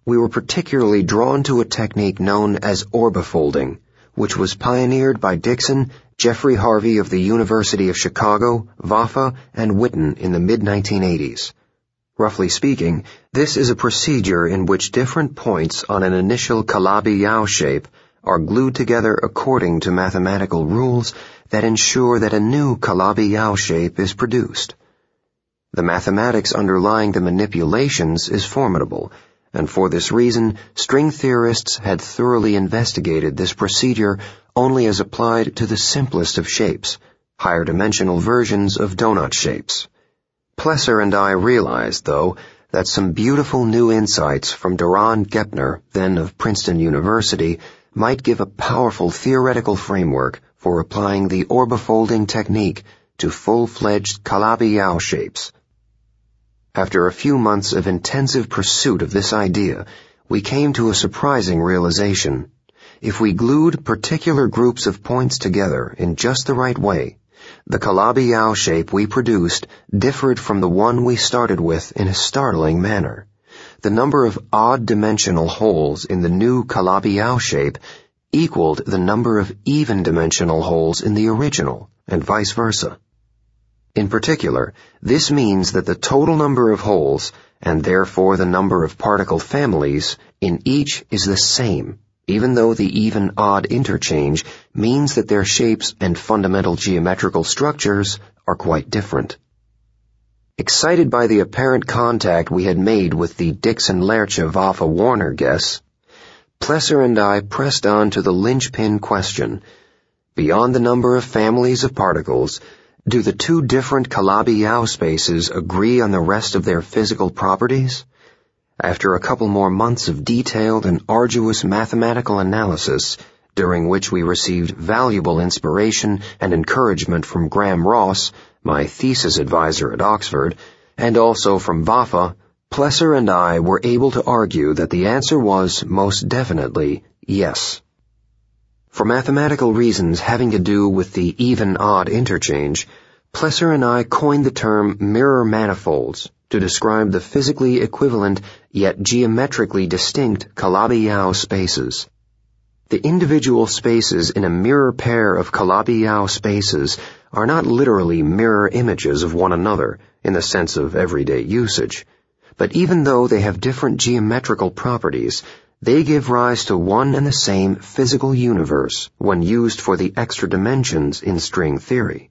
We were particularly drawn to a technique known as orbifolding, which was pioneered by Dickson, Jeffrey Harvey of the University of Chicago, Vafa, and Witten in the mid-1980s. Roughly speaking, this is a procedure in which different points on an initial Calabi-Yau shape are glued together according to mathematical rules that ensure that a new Calabi-Yau shape is produced. The mathematics underlying the manipulations is formidable, and for this reason, string theorists had thoroughly investigated this procedure only as applied to the simplest of shapes, higher-dimensional versions of donut shapes. Plesser and I realized, though, that some beautiful new insights from Doron Gepner, then of Princeton University, might give a powerful theoretical framework for applying the orbifolding technique to full-fledged Calabi-Yau shapes. After a few months of intensive pursuit of this idea, we came to a surprising realization. If we glued particular groups of points together in just the right way, the Calabi-Yau shape we produced differed from the one we started with in a startling manner. The number of odd-dimensional holes in the new Calabi-Yau shape equaled the number of even-dimensional holes in the original, and vice versa. In particular, this means that the total number of holes, and therefore the number of particle families, in each is the same, even though the even-odd interchange means that their shapes and fundamental geometrical structures are quite different. Excited by the apparent contact we had made with the Dickson-Lerche-Vafa-Warner guess, Plesser and I pressed on to the linchpin question. Beyond the number of families of particles, do the two different Calabi-Yau spaces agree on the rest of their physical properties? After a couple more months of detailed and arduous mathematical analysis, during which we received valuable inspiration and encouragement from Graham Ross, my thesis advisor at Oxford, and also from Vafa, Plesser and I were able to argue that the answer was most definitely yes. For mathematical reasons having to do with the even-odd interchange, Plesser and I coined the term mirror manifolds to describe the physically equivalent yet geometrically distinct Calabi-Yau spaces. The individual spaces in a mirror pair of Calabi-Yau spaces are not literally mirror images of one another in the sense of everyday usage, but even though they have different geometrical properties, they give rise to one and the same physical universe when used for the extra dimensions in string theory.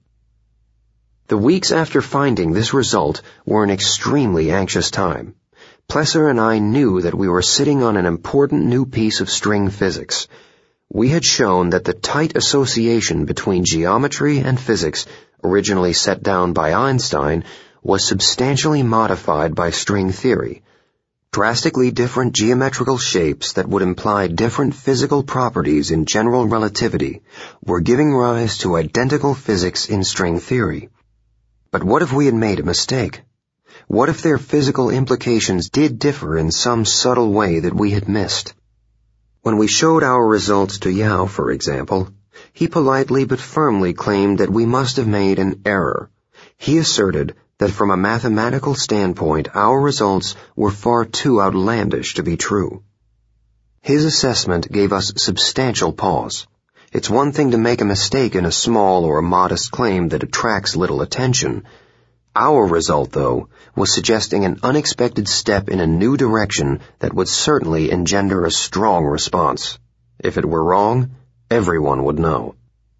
The weeks after finding this result were an extremely anxious time. Plesser and I knew that we were sitting on an important new piece of string physics. We had shown that the tight association between geometry and physics, originally set down by Einstein, was substantially modified by string theory. Drastically different geometrical shapes that would imply different physical properties in general relativity were giving rise to identical physics in string theory. But what if we had made a mistake? What if their physical implications did differ in some subtle way that we had missed? When we showed our results to Yau, for example, he politely but firmly claimed that we must have made an error. He asserted that from a mathematical standpoint our results were far too outlandish to be true. His assessment gave us substantial pause. It's one thing to make a mistake in a small or a modest claim that attracts little attention. Our result, though, was suggesting an unexpected step in a new direction that would certainly engender a strong response. If it were wrong, everyone would know.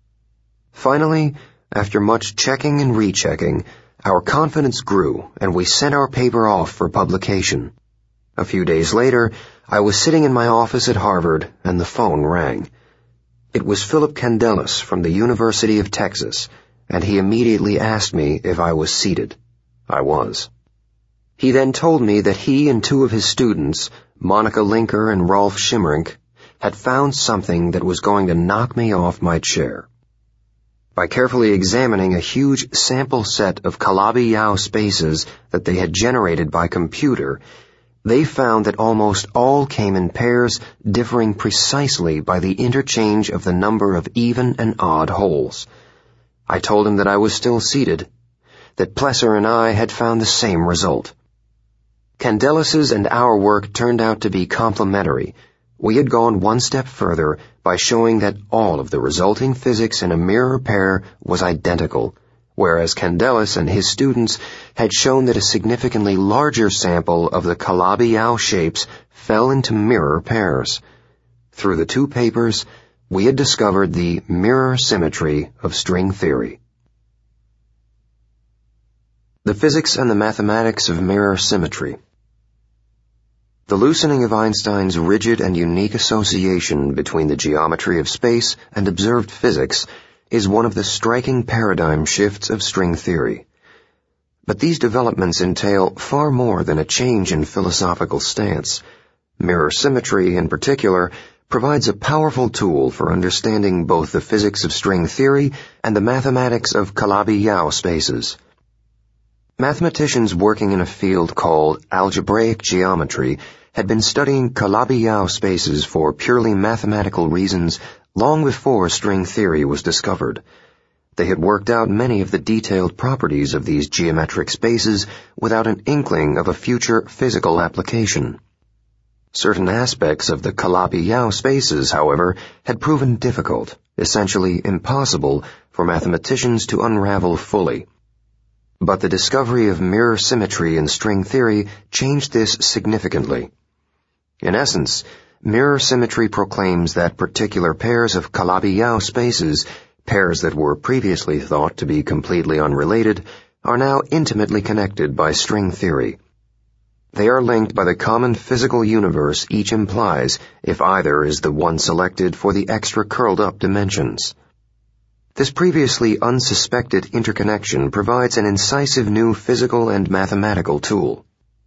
Finally, after much checking and rechecking, our confidence grew, and we sent our paper off for publication. A few days later, I was sitting in my office at Harvard, and the phone rang. It was Philip Candelas from the University of Texas, and he immediately asked me if I was seated. I was. He then told me that he and two of his students, Monica Linker and Rolf Schimmerink, had found something that was going to knock me off my chair. By carefully examining a huge sample set of Calabi-Yau spaces that they had generated by computer, they found that almost all came in pairs differing precisely by the interchange of the number of even and odd holes. I told him that I was still seated, that Plesser and I had found the same result. Candelas's and our work turned out to be complementary. We had gone one step further by showing that all of the resulting physics in a mirror pair was identical, whereas Candelas and his students had shown that a significantly larger sample of the Calabi-Yau shapes fell into mirror pairs. Through the two papers, we had discovered the mirror symmetry of string theory. The physics and the mathematics of mirror symmetry. The loosening of Einstein's rigid and unique association between the geometry of space and observed physics is one of the striking paradigm shifts of string theory. But these developments entail far more than a change in philosophical stance. Mirror symmetry, in particular, provides a powerful tool for understanding both the physics of string theory and the mathematics of Calabi-Yau spaces. Mathematicians working in a field called algebraic geometry had been studying Calabi-Yau spaces for purely mathematical reasons long before string theory was discovered. They had worked out many of the detailed properties of these geometric spaces without an inkling of a future physical application. Certain aspects of the Calabi-Yau spaces, however, had proven difficult, essentially impossible, for mathematicians to unravel fully. But the discovery of mirror symmetry in string theory changed this significantly. In essence, mirror symmetry proclaims that particular pairs of Calabi-Yau spaces, pairs that were previously thought to be completely unrelated, are now intimately connected by string theory. They are linked by the common physical universe each implies if either is the one selected for the extra curled-up dimensions. This previously unsuspected interconnection provides an incisive new physical and mathematical tool.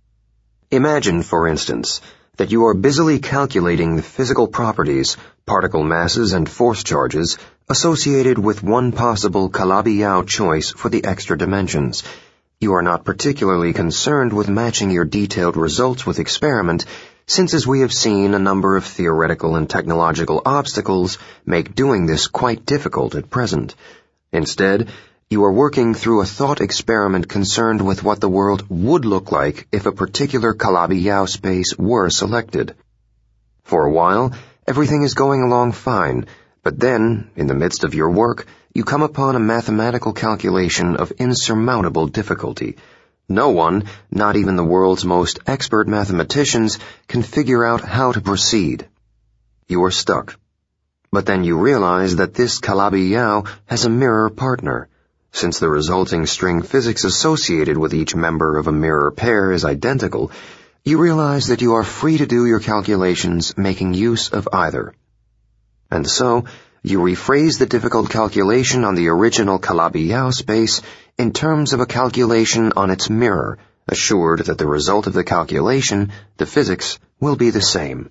Imagine, for instance, that you are busily calculating the physical properties, particle masses and force charges associated with one possible Calabi-Yau choice for the extra dimensions. You are not particularly concerned with matching your detailed results with experiment, since, as we have seen, a number of theoretical and technological obstacles make doing this quite difficult at present. Instead, you are working through a thought experiment concerned with what the world would look like if a particular Calabi-Yau space were selected. For a while, everything is going along fine, but then, in the midst of your work, you come upon a mathematical calculation of insurmountable difficulty. No one, not even the world's most expert mathematicians, can figure out how to proceed. You are stuck. But then you realize that this Calabi-Yau has a mirror partner. Since the resulting string physics associated with each member of a mirror pair is identical, you realize that you are free to do your calculations making use of either. And so, you rephrase the difficult calculation on the original Calabi-Yau space in terms of a calculation on its mirror, assured that the result of the calculation, the physics, will be the same.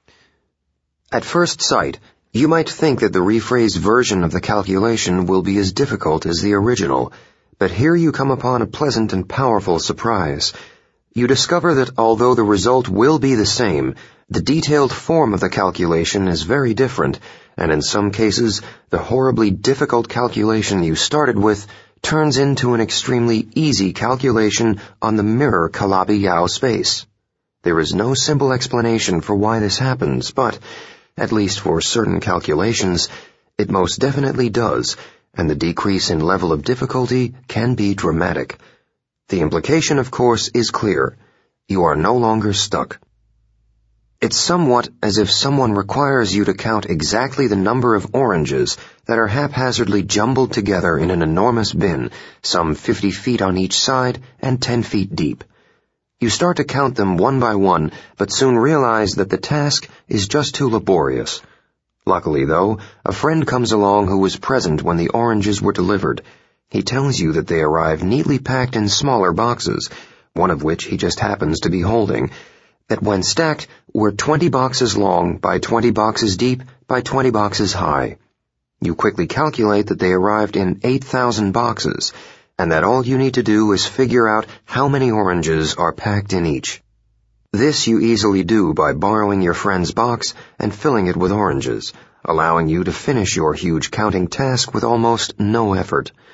At first sight, you might think that the rephrased version of the calculation will be as difficult as the original, but here you come upon a pleasant and powerful surprise. You discover that although the result will be the same, the detailed form of the calculation is very different, and in some cases, the horribly difficult calculation you started with turns into an extremely easy calculation on the mirror Calabi-Yau space. There is no simple explanation for why this happens, but, at least for certain calculations, it most definitely does, and the decrease in level of difficulty can be dramatic. The implication, of course, is clear. You are no longer stuck. It's somewhat as if someone requires you to count exactly the number of oranges that are haphazardly jumbled together in an enormous bin, some 50 feet on each side and 10 feet deep. You start to count them one by one, but soon realize that the task is just too laborious. Luckily, though, a friend comes along who was present when the oranges were delivered. He tells you that they arrive neatly packed in smaller boxes, one of which he just happens to be holding, that when stacked were 20 boxes long by 20 boxes deep by 20 boxes high. You quickly calculate that they arrived in 8,000 boxes, and that all you need to do is figure out how many oranges are packed in each. This you easily do by borrowing your friend's box and filling it with oranges, allowing you to finish your huge counting task with almost no effort.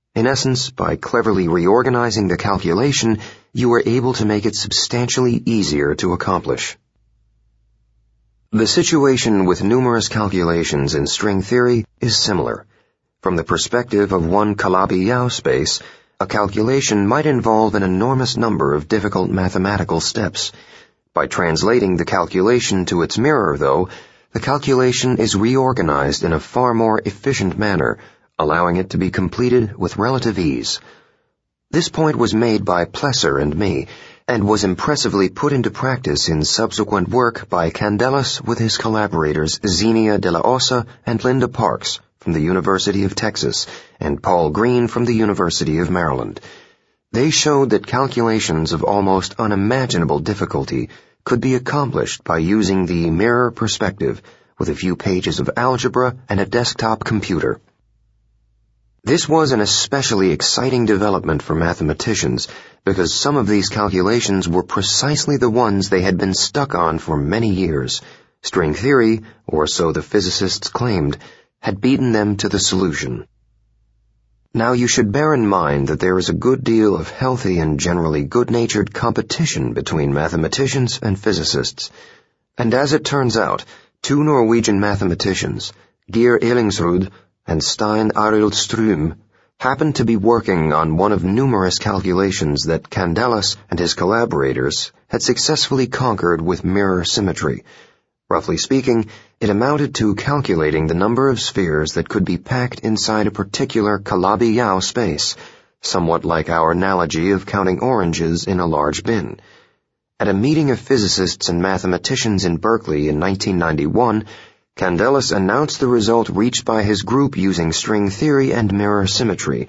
In essence, by cleverly reorganizing the calculation, you were able to make it substantially easier to accomplish. The situation with numerous calculations in string theory is similar. From the perspective of one Calabi-Yau space, a calculation might involve an enormous number of difficult mathematical steps. By translating the calculation to its mirror, though, the calculation is reorganized in a far more efficient manner, allowing it to be completed with relative ease. This point was made by Plesser and me, and was impressively put into practice in subsequent work by Candelas with his collaborators Xenia de la Osa and Linda Parks from the University of Texas and Paul Green from the University of Maryland. They showed that calculations of almost unimaginable difficulty could be accomplished by using the mirror perspective with a few pages of algebra and a desktop computer. This was an especially exciting development for mathematicians because some of these calculations were precisely the ones they had been stuck on for many years. String theory, or so the physicists claimed, had beaten them to the solution. Now you should bear in mind that there is a good deal of healthy and generally good-natured competition between mathematicians and physicists. And as it turns out, two Norwegian mathematicians, Geir Ellingsrud and Stein Arild Strøm, happened to be working on one of numerous calculations that Candelas and his collaborators had successfully conquered with mirror symmetry. Roughly speaking, it amounted to calculating the number of spheres that could be packed inside a particular Calabi-Yau space, somewhat like our analogy of counting oranges in a large bin. At a meeting of physicists and mathematicians in Berkeley in 1991, Candelas announced the result reached by his group using string theory and mirror symmetry: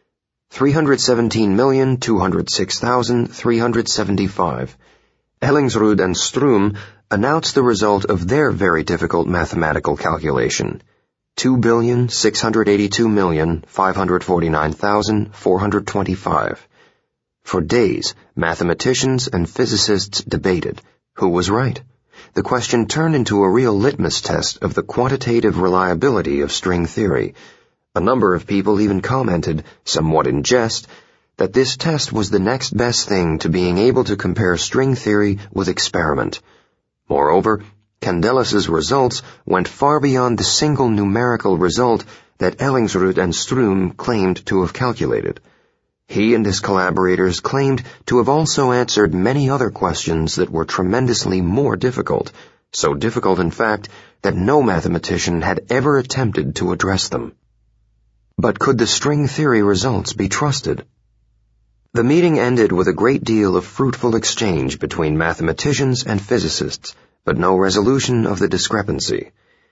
317,206,375. Ellingsrud and Strøm announced the result of their very difficult mathematical calculation: 2,682,549,425. For days, mathematicians and physicists debated who was right. The question turned into a real litmus test of the quantitative reliability of string theory. A number of people even commented, somewhat in jest, that this test was the next best thing to being able to compare string theory with experiment. Moreover, Candelas's results went far beyond the single numerical result that Ellingsrud and Strøm claimed to have calculated. He and his collaborators claimed to have also answered many other questions that were tremendously more difficult, so difficult in fact that no mathematician had ever attempted to address them. But could the string theory results be trusted? The meeting ended with a great deal of fruitful exchange between mathematicians and physicists, but no resolution of the discrepancy.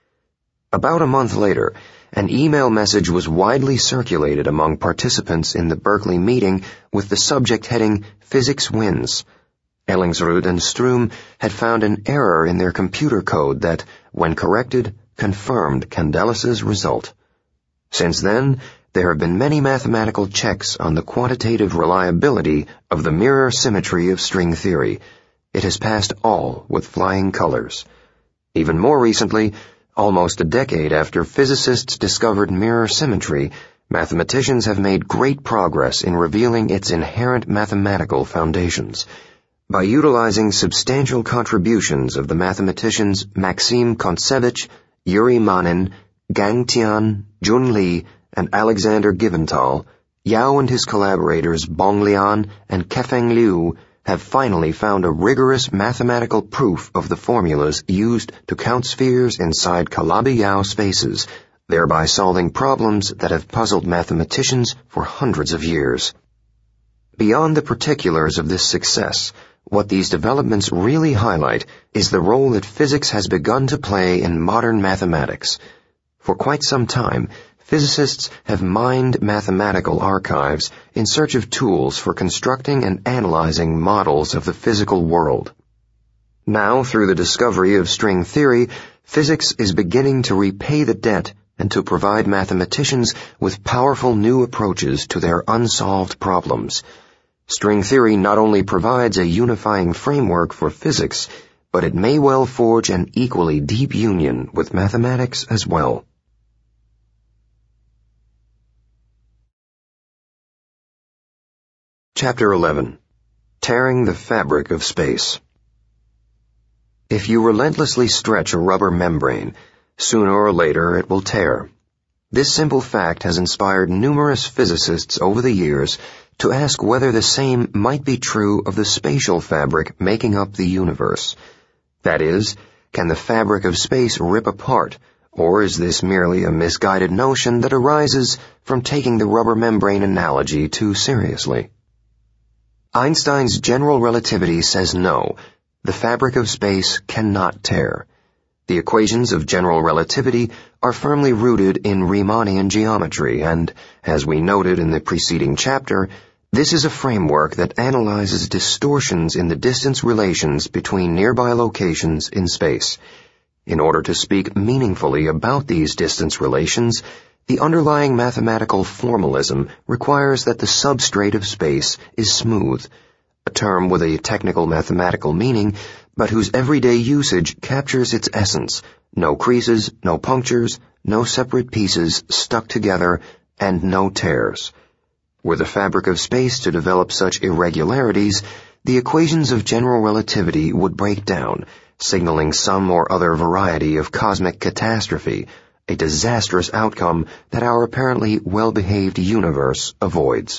About a month later, an email message was widely circulated among participants in the Berkeley meeting with the subject heading, "Physics Wins." Ellingsrud and Strøm had found an error in their computer code that, when corrected, confirmed Candelas's result. Since then, there have been many mathematical checks on the quantitative reliability of the mirror symmetry of string theory. It has passed all with flying colors. Even more recently, almost a decade after physicists discovered mirror symmetry, mathematicians have made great progress in revealing its inherent mathematical foundations. By utilizing substantial contributions of the mathematicians Maxim Kontsevich, Yuri Manin, Gang Tian, Jun Li, and Alexander Giventhal, Yau and his collaborators Bong Lian and Kefeng Liu have finally found a rigorous mathematical proof of the formulas used to count spheres inside Calabi-Yau spaces, thereby solving problems that have puzzled mathematicians for hundreds of years. Beyond the particulars of this success, what these developments really highlight is the role that physics has begun to play in modern mathematics. For quite some time, physicists have mined mathematical archives in search of tools for constructing and analyzing models of the physical world. Now, through the discovery of string theory, physics is beginning to repay the debt and to provide mathematicians with powerful new approaches to their unsolved problems. String theory not only provides a unifying framework for physics, but it may well forge an equally deep union with mathematics as well. Chapter 11. Tearing the Fabric of Space. If you relentlessly stretch a rubber membrane, sooner or later it will tear. This simple fact has inspired numerous physicists over the years to ask whether the same might be true of the spatial fabric making up the universe. That is, can the fabric of space rip apart, or is this merely a misguided notion that arises from taking the rubber membrane analogy too seriously? Einstein's general relativity says no, the fabric of space cannot tear. The equations of general relativity are firmly rooted in Riemannian geometry, and, as we noted in the preceding chapter, this is a framework that analyzes distortions in the distance relations between nearby locations in space. In order to speak meaningfully about these distance relations, the underlying mathematical formalism requires that the substrate of space is smooth, a term with a technical mathematical meaning, but whose everyday usage captures its essence: no creases, no punctures, no separate pieces stuck together, and no tears. Were the fabric of space to develop such irregularities, the equations of general relativity would break down, signaling some or other variety of cosmic catastrophe, a disastrous outcome that our apparently well-behaved universe avoids.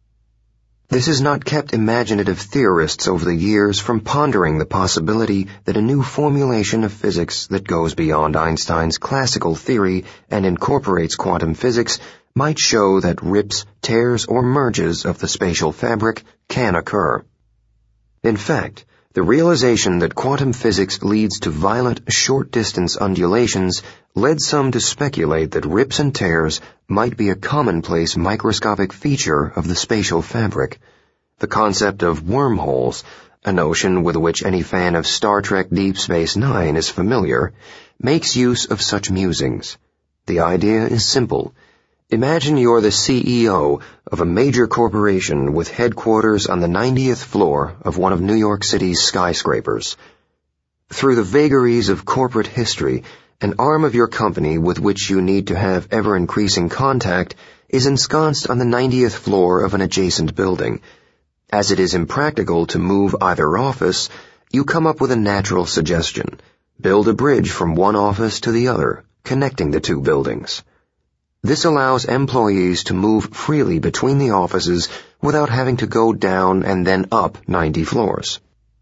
This has not kept imaginative theorists over the years from pondering the possibility that a new formulation of physics that goes beyond Einstein's classical theory and incorporates quantum physics might show that rips, tears, or merges of the spatial fabric can occur. In fact, the realization that quantum physics leads to violent, short-distance undulations led some to speculate that rips and tears might be a commonplace microscopic feature of the spatial fabric. The concept of wormholes, a notion with which any fan of Star Trek Deep Space Nine is familiar, makes use of such musings. The idea is simple. Imagine you're the CEO of a major corporation with headquarters on the 90th floor of one of New York City's skyscrapers. Through the vagaries of corporate history, an arm of your company with which you need to have ever-increasing contact is ensconced on the 90th floor of an adjacent building. As it is impractical to move either office, you come up with a natural suggestion: build a bridge from one office to the other, connecting the two buildings. This allows employees to move freely between the offices without having to go down and then up 90 floors.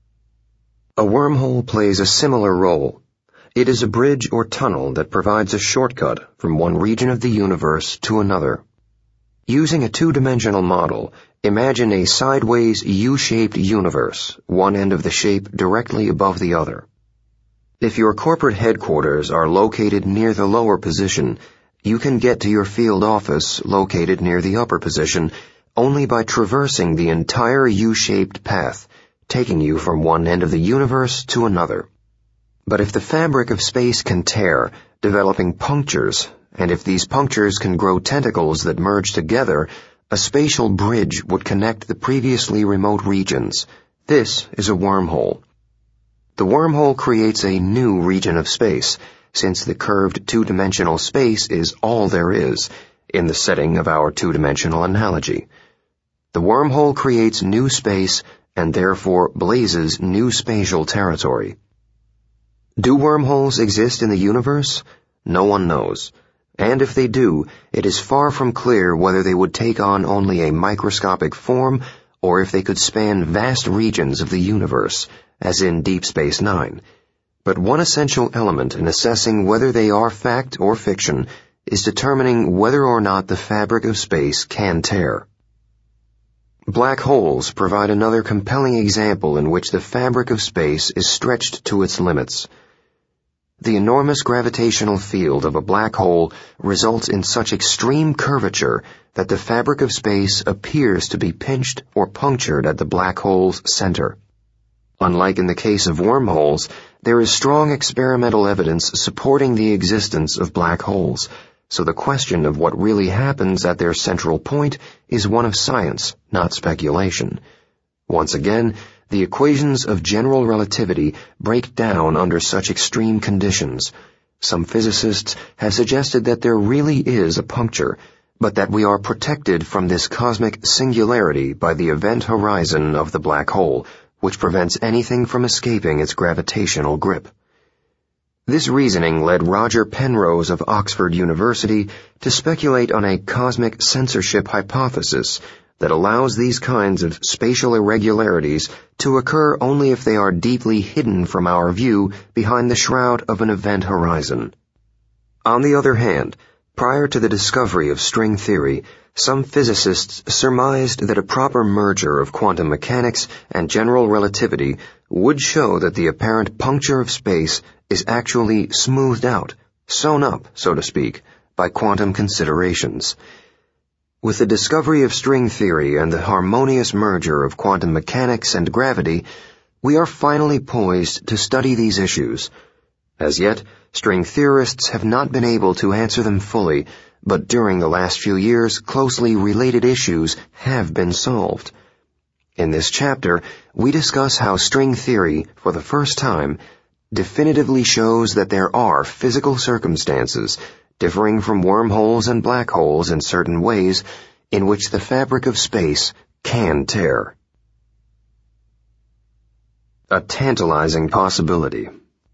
A wormhole plays a similar role. It is a bridge or tunnel that provides a shortcut from one region of the universe to another. Using a two-dimensional model, imagine a sideways U-shaped universe, one end of the shape directly above the other. If your corporate headquarters are located near the lower position, you can get to your field office, located near the upper position, only by traversing the entire U-shaped path, taking you from one end of the universe to another. But if the fabric of space can tear, developing punctures, and if these punctures can grow tentacles that merge together, a spatial bridge would connect the previously remote regions. This is a wormhole. The wormhole creates a new region of space, since the curved two-dimensional space is all there is, in the setting of our two-dimensional analogy. The wormhole creates new space and therefore blazes new spatial territory. Do wormholes exist in the universe? No one knows. And if they do, it is far from clear whether they would take on only a microscopic form or if they could span vast regions of the universe, as in Deep Space Nine. But one essential element in assessing whether they are fact or fiction is determining whether or not the fabric of space can tear. Black holes provide another compelling example in which the fabric of space is stretched to its limits. The enormous gravitational field of a black hole results in such extreme curvature that the fabric of space appears to be pinched or punctured at the black hole's center. Unlike in the case of wormholes, there is strong experimental evidence supporting the existence of black holes, so the question of what really happens at their central point is one of science, not speculation. Once again, the equations of general relativity break down under such extreme conditions. Some physicists have suggested that there really is a puncture, but that we are protected from this cosmic singularity by the event horizon of the black hole, which prevents anything from escaping its gravitational grip. This reasoning led Roger Penrose of Oxford University to speculate on a cosmic censorship hypothesis that allows these kinds of spatial irregularities to occur only if they are deeply hidden from our view behind the shroud of an event horizon. On the other hand, prior to the discovery of string theory, some physicists surmised that a proper merger of quantum mechanics and general relativity would show that the apparent puncture of space is actually smoothed out, sewn up, so to speak, by quantum considerations. With the discovery of string theory and the harmonious merger of quantum mechanics and gravity, we are finally poised to study these issues. As yet, string theorists have not been able to answer them fully, but during the last few years, closely related issues have been solved. In this chapter, we discuss how string theory, for the first time, definitively shows that there are physical circumstances, differing from wormholes and black holes in certain ways, in which the fabric of space can tear. A tantalizing possibility.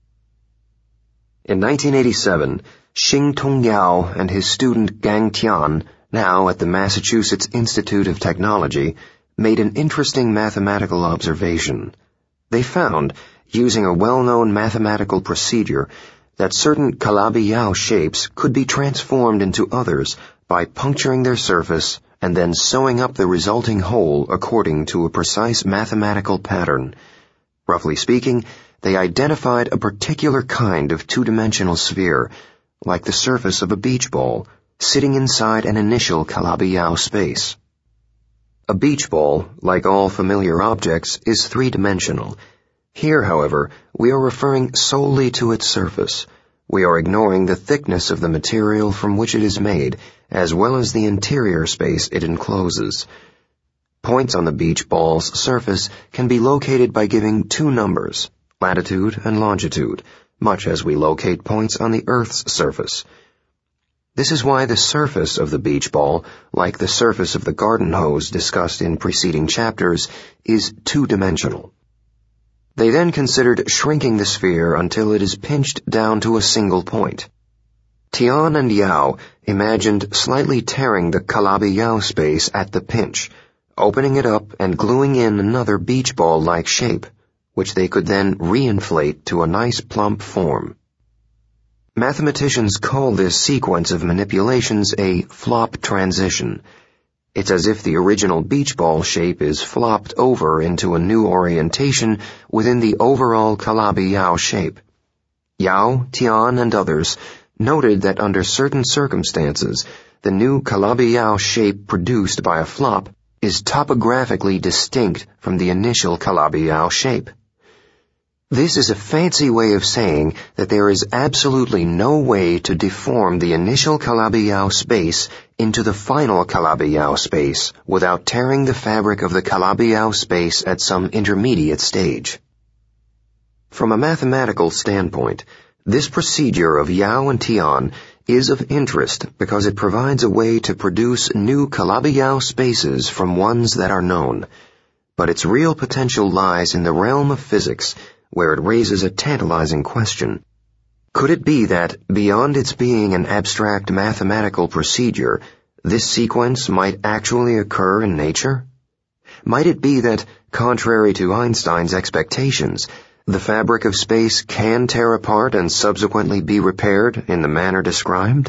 In 1987, Xing-Tong Yao and his student Gang Tian, now at the Massachusetts Institute of Technology, made an interesting mathematical observation. They found, using a well-known mathematical procedure, that certain Calabi-Yau shapes could be transformed into others by puncturing their surface and then sewing up the resulting hole according to a precise mathematical pattern. Roughly speaking, they identified a particular kind of two-dimensional sphere, like the surface of a beach ball, sitting inside an initial Calabi-Yau space. A beach ball, like all familiar objects, is three-dimensional. Here, however, we are referring solely to its surface. We are ignoring the thickness of the material from which it is made, as well as the interior space it encloses. Points on the beach ball's surface can be located by giving two numbers, latitude and longitude, much as we locate points on the Earth's surface. This is why the surface of the beach ball, like the surface of the garden hose discussed in preceding chapters, is two-dimensional. They then considered shrinking the sphere until it is pinched down to a single point. Tian and Yao imagined slightly tearing the Calabi-Yau space at the pinch, opening it up and gluing in another beach ball-like shape, which they could then reinflate to a nice plump form. Mathematicians call this sequence of manipulations a flop transition. It's as if the original beach ball shape is flopped over into a new orientation within the overall Calabi-Yau shape. Yao, Tian, and others noted that under certain circumstances, the new Calabi-Yau shape produced by a flop is topographically distinct from the initial Calabi-Yau shape. This is a fancy way of saying that there is absolutely no way to deform the initial Calabi-Yau space into the final Calabi-Yau space without tearing the fabric of the Calabi-Yau space at some intermediate stage. From a mathematical standpoint, this procedure of Yao and Tian is of interest because it provides a way to produce new Calabi-Yau spaces from ones that are known. But its real potential lies in the realm of physics, where it raises a tantalizing question. Could it be that, beyond its being an abstract mathematical procedure, this sequence might actually occur in nature? Might it be that, contrary to Einstein's expectations, the fabric of space can tear apart and subsequently be repaired in the manner described?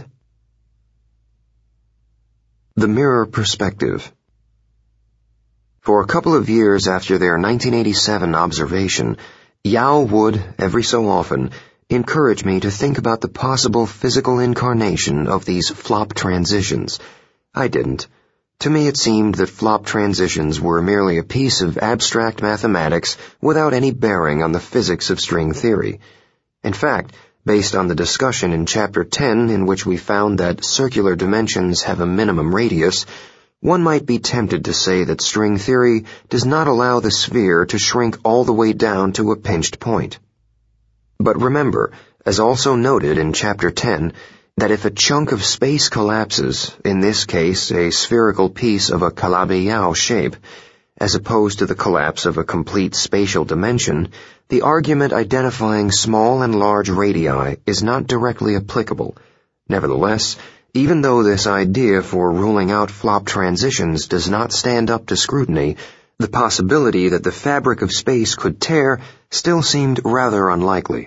The mirror perspective. For a couple of years after their 1987 observation, Yao would, every so often, encourage me to think about the possible physical incarnation of these flop transitions. I didn't. To me it seemed that flop transitions were merely a piece of abstract mathematics without any bearing on the physics of string theory. In fact, based on the discussion in Chapter 10 in which we found that circular dimensions have a minimum radius, one might be tempted to say that string theory does not allow the sphere to shrink all the way down to a pinched point. But remember, as also noted in Chapter 10, that if a chunk of space collapses, in this case a spherical piece of a Calabi-Yau shape, as opposed to the collapse of a complete spatial dimension, the argument identifying small and large radii is not directly applicable. Nevertheless, even though this idea for ruling out flop transitions does not stand up to scrutiny, the possibility that the fabric of space could tear still seemed rather unlikely.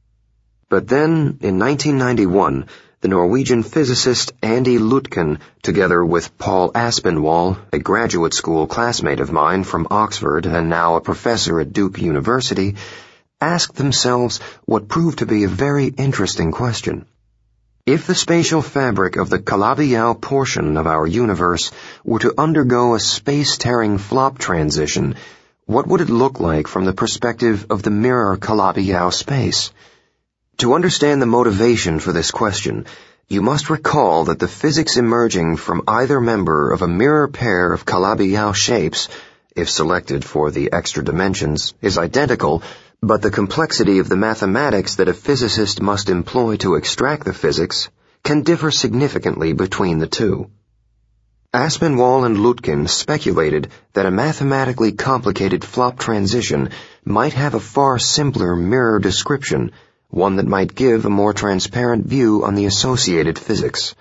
But then, in 1991, the Norwegian physicist Andy Lutken, together with Paul Aspinwall, a graduate school classmate of mine from Oxford and now a professor at Duke University, asked themselves what proved to be a very interesting question. If the spatial fabric of the Calabi-Yau portion of our universe were to undergo a space-tearing flop transition, what would it look like from the perspective of the mirror Calabi-Yau space? To understand the motivation for this question, you must recall that the physics emerging from either member of a mirror pair of Calabi-Yau shapes, if selected for the extra dimensions, is identical, but the complexity of the mathematics that a physicist must employ to extract the physics can differ significantly between the two. Aspinwall and Lutken speculated that a mathematically complicated flop transition might have a far simpler mirror description, one that might give a more transparent view on the associated physics.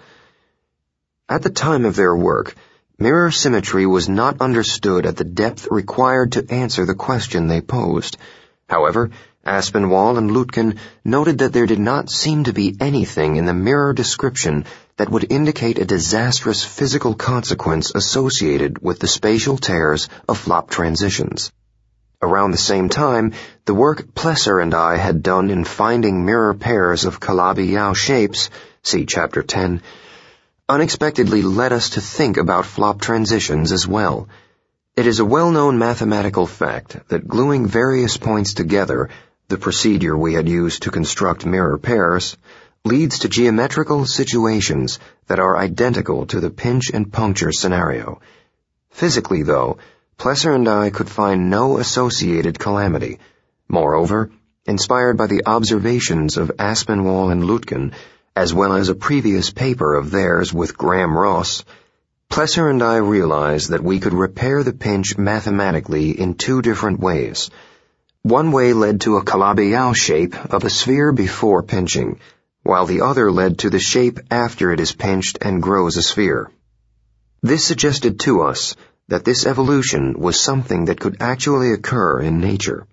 At the time of their work, mirror symmetry was not understood at the depth required to answer the question they posed. However, Aspinwall and Lutken noted that there did not seem to be anything in the mirror description that would indicate a disastrous physical consequence associated with the spatial tears of flop transitions. Around the same time, the work Plesser and I had done in finding mirror pairs of Calabi-Yau shapes, see Chapter 10, unexpectedly led us to think about flop transitions as well. It is a well-known mathematical fact that gluing various points together, the procedure we had used to construct mirror pairs, leads to geometrical situations that are identical to the pinch and puncture scenario. Physically, though, Plesser and I could find no associated calamity. Moreover, inspired by the observations of Aspinwall and Lutken, as well as a previous paper of theirs with Graham Ross, Plesser and I realized that we could repair the pinch mathematically in two different ways. One way led to a Calabi-Yau shape of a sphere before pinching, while the other led to the shape after it is pinched and grows a sphere. This suggested to us that this evolution was something that could actually occur in nature.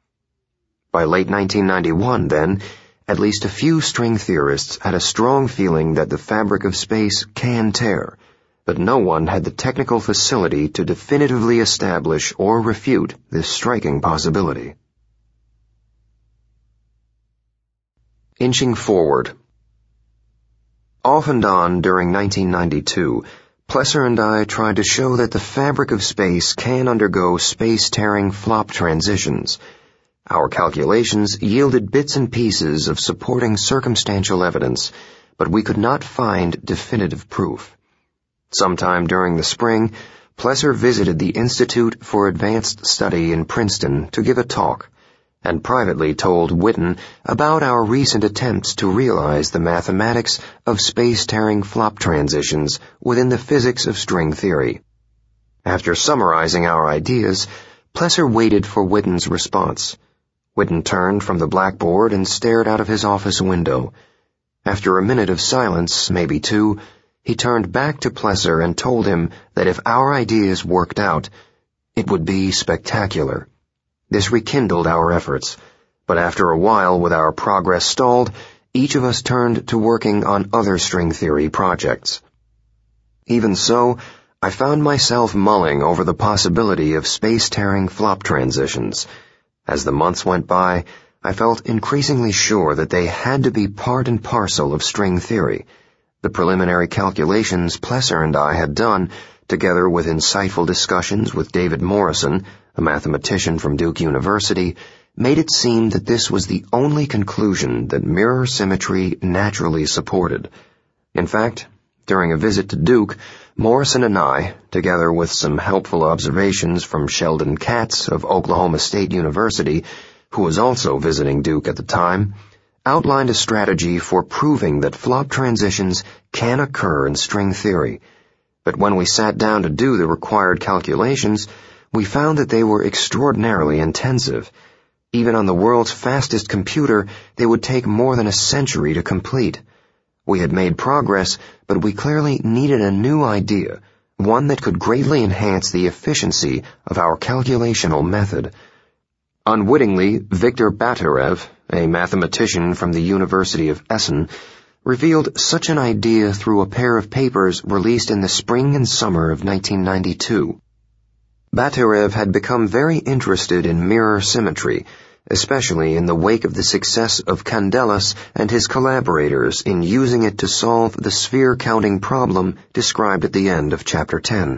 By late 1991, then, at least a few string theorists had a strong feeling that the fabric of space can tear, but no one had the technical facility to definitively establish or refute this striking possibility. Inching forward. Off and on during 1992, Plesser and I tried to show that the fabric of space can undergo space-tearing flop transitions. Our calculations yielded bits and pieces of supporting circumstantial evidence, but we could not find definitive proof. Sometime during the spring, Plesser visited the Institute for Advanced Study in Princeton to give a talk, and privately told Witten about our recent attempts to realize the mathematics of space-tearing flop transitions within the physics of string theory. After summarizing our ideas, Plesser waited for Witten's response. Witten turned from the blackboard and stared out of his office window. After a minute of silence, maybe two, he turned back to Plesser and told him that if our ideas worked out, it would be spectacular. This rekindled our efforts, but after a while, with our progress stalled, each of us turned to working on other string theory projects. Even so, I found myself mulling over the possibility of space-tearing flop transitions. As the months went by, I felt increasingly sure that they had to be part and parcel of string theory. The preliminary calculations Plesser and I had done, together with insightful discussions with David Morrison, a mathematician from Duke University, made it seem that this was the only conclusion that mirror symmetry naturally supported. In fact, during a visit to Duke, Morrison and I, together with some helpful observations from Sheldon Katz of Oklahoma State University, who was also visiting Duke at the time, outlined a strategy for proving that flop transitions can occur in string theory. But when we sat down to do the required calculations, we found that they were extraordinarily intensive. Even on the world's fastest computer, they would take more than a century to complete. We had made progress, but we clearly needed a new idea, one that could greatly enhance the efficiency of our calculational method. Unwittingly, Viktor Batirev, a mathematician from the University of Essen, revealed such an idea through a pair of papers released in the spring and summer of 1992. Batirev had become very interested in mirror symmetry, especially in the wake of the success of Candelas and his collaborators in using it to solve the sphere counting problem described at the end of Chapter 10.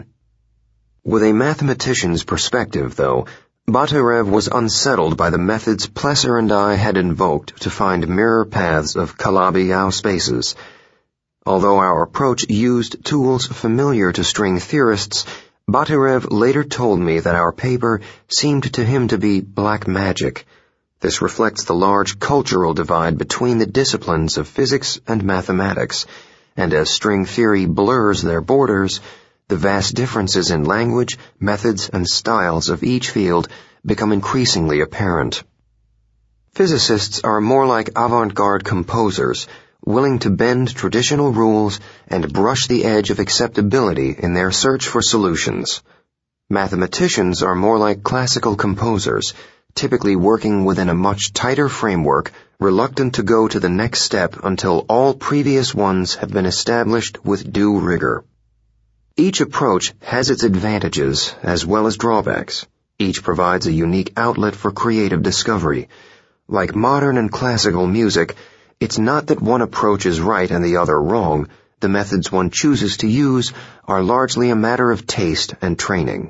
With a mathematician's perspective, though, Batirev was unsettled by the methods Plesser and I had invoked to find mirror paths of Calabi-Yau spaces. Although our approach used tools familiar to string theorists, Batirev later told me that our paper seemed to him to be black magic. This reflects the large cultural divide between the disciplines of physics and mathematics, and as string theory blurs their borders, the vast differences in language, methods, and styles of each field become increasingly apparent. Physicists are more like avant-garde composers, willing to bend traditional rules and brush the edge of acceptability in their search for solutions. Mathematicians are more like classical composers, typically working within a much tighter framework, reluctant to go to the next step until all previous ones have been established with due rigor. Each approach has its advantages as well as drawbacks. Each provides a unique outlet for creative discovery. Like modern and classical music, it's not that one approach is right and the other wrong. The methods one chooses to use are largely a matter of taste and training.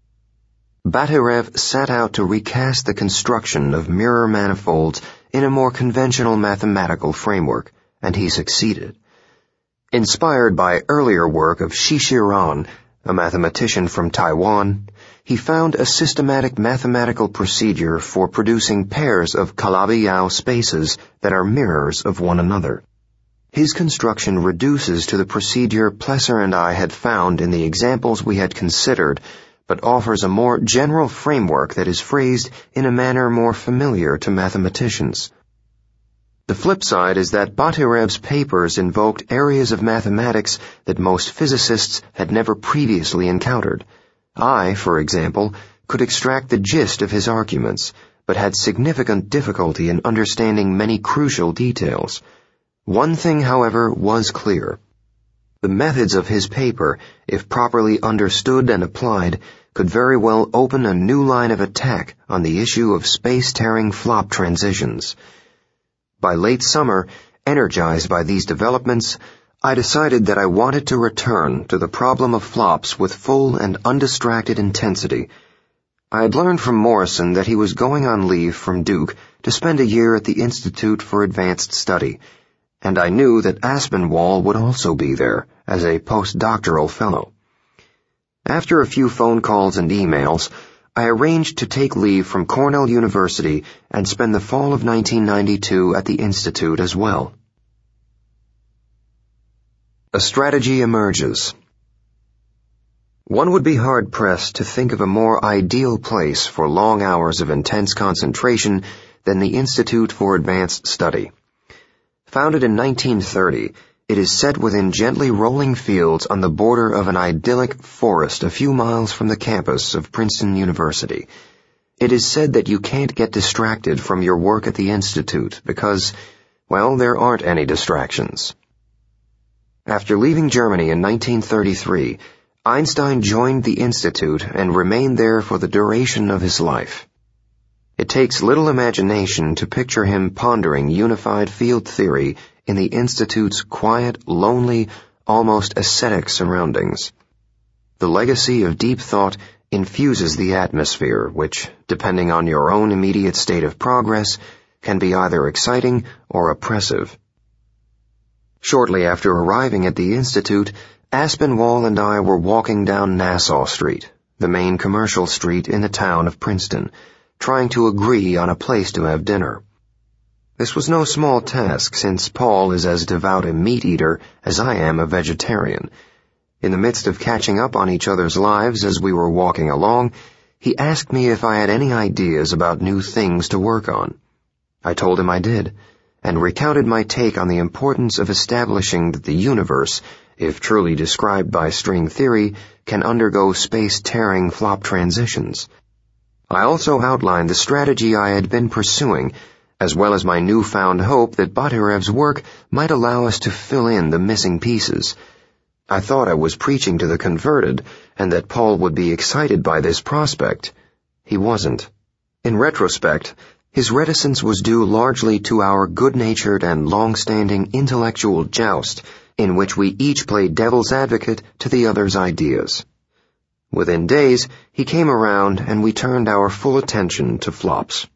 Batirev set out to recast the construction of mirror manifolds in a more conventional mathematical framework, and he succeeded. Inspired by earlier work of Shishiran, a mathematician from Taiwan, he found a systematic mathematical procedure for producing pairs of Calabi-Yau spaces that are mirrors of one another. His construction reduces to the procedure Plesser and I had found in the examples we had considered, but offers a more general framework that is phrased in a manner more familiar to mathematicians. The flip side is that Batirev's papers invoked areas of mathematics that most physicists had never previously encountered. I, for example, could extract the gist of his arguments, but had significant difficulty in understanding many crucial details. One thing, however, was clear. The methods of his paper, if properly understood and applied, could very well open a new line of attack on the issue of space-tearing flop transitions. By late summer, energized by these developments, I decided that I wanted to return to the problem of flops with full and undistracted intensity. I had learned from Morrison that he was going on leave from Duke to spend a year at the Institute for Advanced Study, and I knew that Aspinwall would also be there as a postdoctoral fellow. After a few phone calls and emails, I arranged to take leave from Cornell University and spend the fall of 1992 at the Institute as well. A strategy emerges. One would be hard-pressed to think of a more ideal place for long hours of intense concentration than the Institute for Advanced Study. Founded in 1930, it is set within gently rolling fields on the border of an idyllic forest a few miles from the campus of Princeton University. It is said that you can't get distracted from your work at the Institute because, well, there aren't any distractions. After leaving Germany in 1933, Einstein joined the Institute and remained there for the duration of his life. It takes little imagination to picture him pondering unified field theory in the Institute's quiet, lonely, almost ascetic surroundings. The legacy of deep thought infuses the atmosphere, which, depending on your own immediate state of progress, can be either exciting or oppressive. Shortly after arriving at the Institute, Aspinwall and I were walking down Nassau Street, the main commercial street in the town of Princeton, trying to agree on a place to have dinner. This was no small task, since Paul is as devout a meat-eater as I am a vegetarian. In the midst of catching up on each other's lives as we were walking along, he asked me if I had any ideas about new things to work on. I told him I did, and recounted my take on the importance of establishing that the universe, if truly described by string theory, can undergo space-tearing flop transitions. I also outlined the strategy I had been pursuing, as well as my newfound hope that Botyrev's work might allow us to fill in the missing pieces. I thought I was preaching to the converted, and that Paul would be excited by this prospect. He wasn't. In retrospect, his reticence was due largely to our good-natured and long-standing intellectual joust, in which we each played devil's advocate to the other's ideas. Within days, he came around and we turned our full attention to flops.